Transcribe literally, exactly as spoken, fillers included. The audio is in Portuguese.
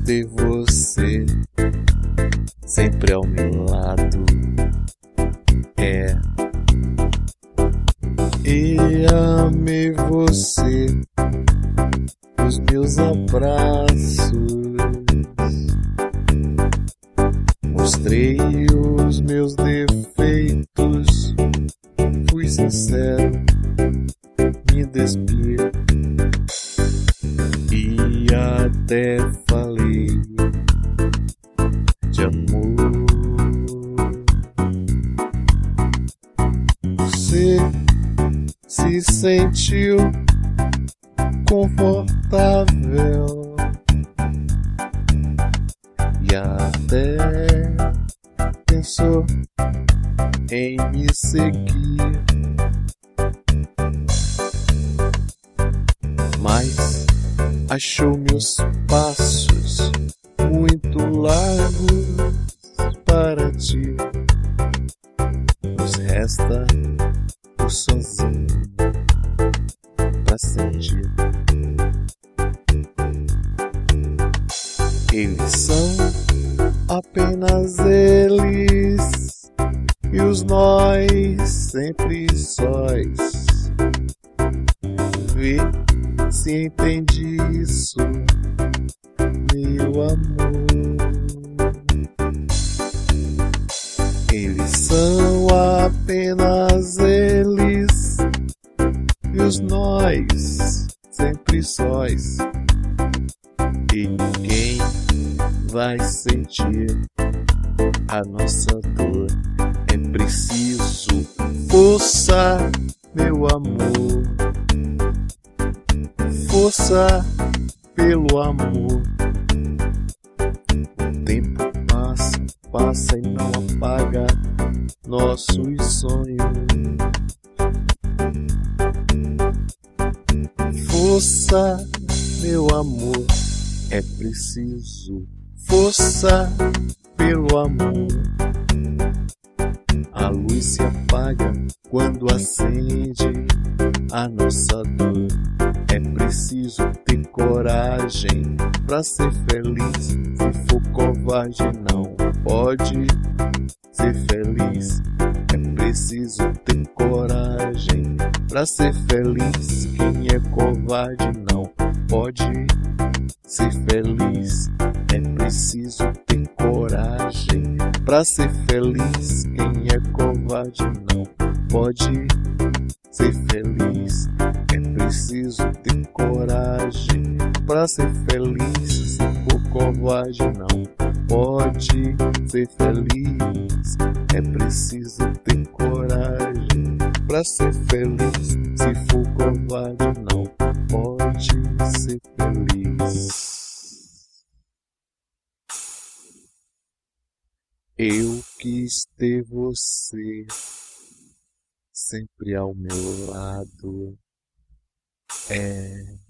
ter você sempre ao meu lado. É, e amei você, os meus abraços, mostrei os meus defeitos, fui sincero, me despi e até falei de amor. Você se sentiu confortável e até pensou em me seguir, mas achou meus passos muito largos para ti. Nos resta o sozinho pra sentir. Eles são apenas eles e os nós sempre sós. Vê se entende isso, meu amor. Eles são apenas eles e os nós sempre sós. E ninguém vai sentir a nossa dor. É preciso força, meu amor. Força pelo amor. O tempo passa, passa e não apaga nossos sonhos. Força, meu amor, é preciso força pelo amor. A luz se apaga quando acende a nossa dor. É preciso ter coragem pra ser feliz. Se for covarde não pode ser feliz. É preciso ter coragem pra ser feliz. Quem é covarde não pode ser feliz. É preciso ter coragem pra ser feliz. Quem é covarde não pode ser feliz. É preciso ter coragem pra ser feliz. Se for covarde não pode ser feliz. É preciso ter coragem pra ser feliz. Se for covarde não pode ser feliz. Eu quis ter você sempre ao meu lado. É